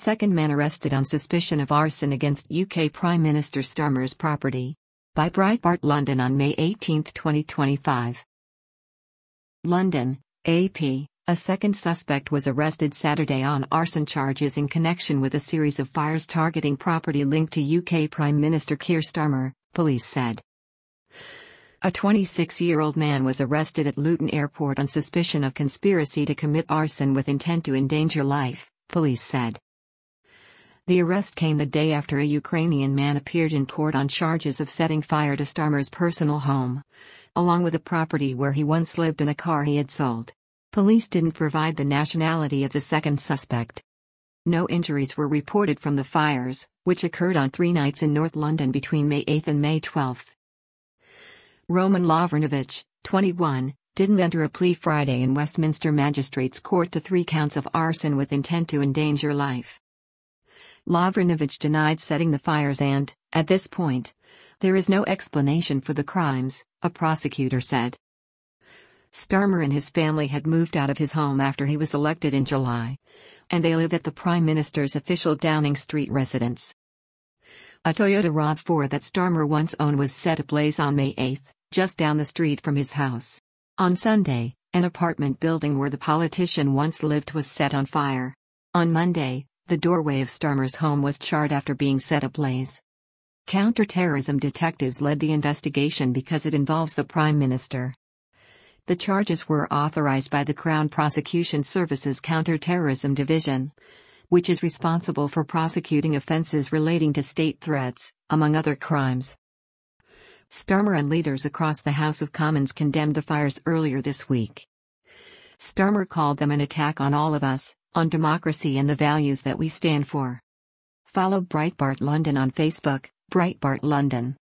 second man arrested on suspicion of arson against UK Prime Minister Starmer's property. By Breitbart London on May 18, 2025. London, AP. A second suspect was arrested Saturday on arson charges in connection with a series of fires targeting property linked to UK Prime Minister Keir Starmer, police said. A 26-year-old man was arrested at Luton Airport on suspicion of conspiracy to commit arson with intent to endanger life, police said. The arrest came the day after a Ukrainian man appeared in court on charges of setting fire to Starmer's personal home, along with a property where he once lived and a car he had sold. Police didn't provide the nationality of the second suspect. No injuries were reported from the fires, which occurred on 3 nights in North London between May 8 and May 12. Roman Lovrenovich, 21, didn't enter a plea Friday in Westminster Magistrates' Court to 3 counts of arson with intent to endanger life. Lovrenovich denied setting the fires and, at this point, there is no explanation for the crimes, a prosecutor said. Starmer and his family had moved out of his home after he was elected in July, and they live at the Prime Minister's official Downing Street residence. A Toyota RAV4 that Starmer once owned was set ablaze on May 8, just down the street from his house. On Sunday, an apartment building where the politician once lived was set on fire. On Monday, the doorway of Starmer's home was charred after being set ablaze. Counter-terrorism detectives led the investigation because it involves the Prime Minister. The charges were authorized by the Crown Prosecution Service's Counter-Terrorism Division, which is responsible for prosecuting offences relating to state threats, among other crimes. Starmer and leaders across the House of Commons condemned the fires earlier this week. Starmer called them an attack on all of us, on democracy and the values that we stand for. Follow Breitbart London on Facebook, Breitbart London.